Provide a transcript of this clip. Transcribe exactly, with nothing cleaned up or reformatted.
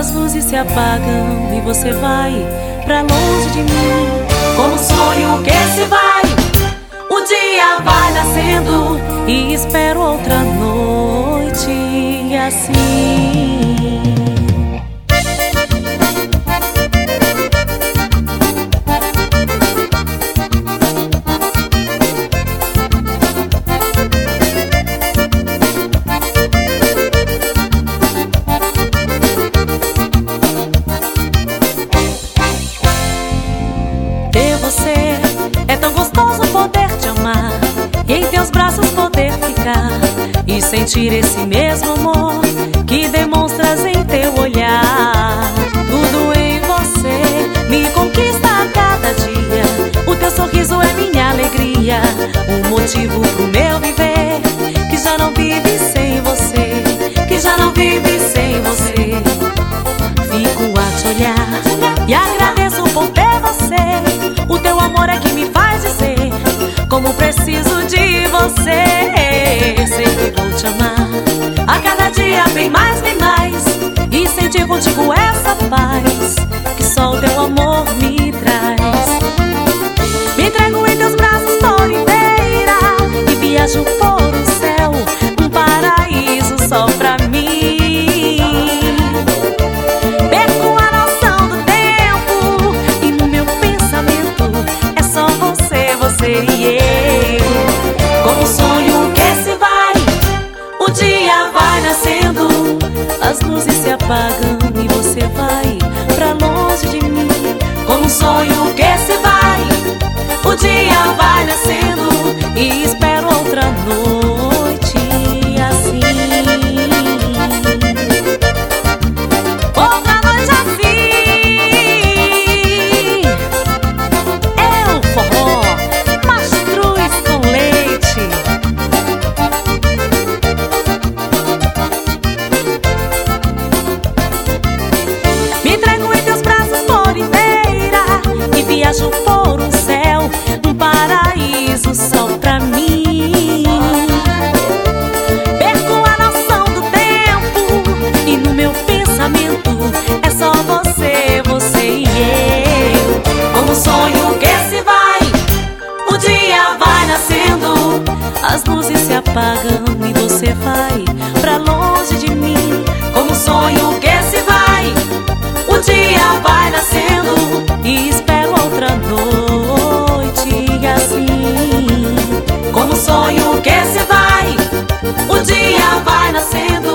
As luzes se apagam e você vai pra longe de mim, como um sonho que se vai. O dia vai nascendo e espero outra noite assim. É tão gostoso poder te amar e em teus braços poder ficar e sentir esse mesmo amor que demonstras em teu olhar. Tudo em você me conquista a cada dia. O teu sorriso é minha alegria, um motivo pro meu viver, que já não vive sem você, que já não vive sem você. Fico a te olhar e agradeço por ter você. O teu amor é que me faz dizer como preciso de você. Sei que vou te amar a cada dia bem mais, bem mais, e sentir contigo essa paz que só o teu amor me traz. Me entrego em teus braços por inteira e viajo por um céu, um paraíso só pra mim. E eu, como um sonho que se vai, o dia vai nascendo, as luzes se apagam e você vai pra longe de mim. Como um sonho que se vai, o dia vai nascendo e espero outra noite assim. Outra noite assim. É o forró com leite. Me entrego em teus braços por inteira e viajo por um céu, um paraíso só pra mim. Perco a noção do tempo e no meu pensamento é só você, você e eu. Como um sonho que se vai, o dia vai nascendo, as luzes se apagam e você vai pra longe de mim. Como um sonho que se vai, o dia vai nascendo e espero outra noite assim. Como um sonho que se vai, o dia vai nascendo